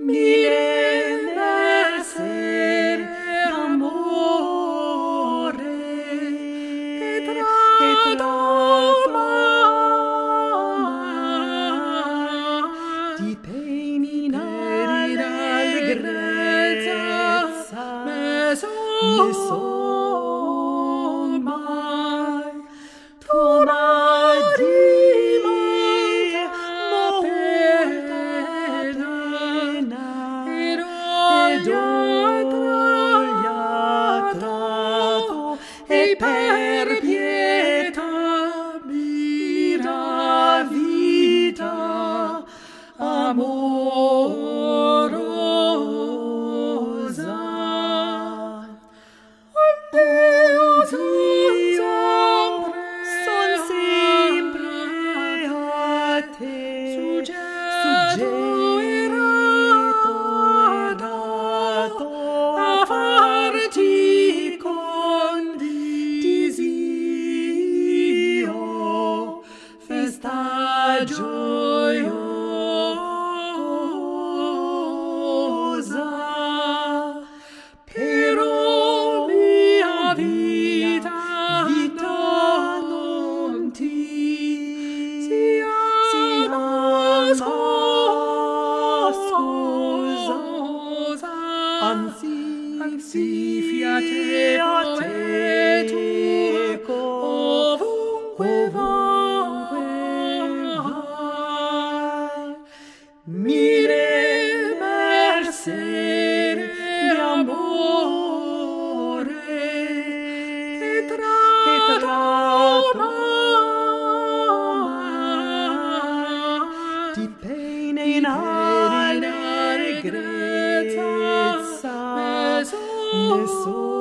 mille merced d'amore che trama di peni in allegrezza me son mai tu m'hai e per pietà mira vita amorosa. Deus son sempre a te suggetto erato a farti festa gioiosa, però mia vita non ti sia scusosa, anzi fiate a te ovunque vai. Mille merced d'amore che trama di pene in allegrezza me son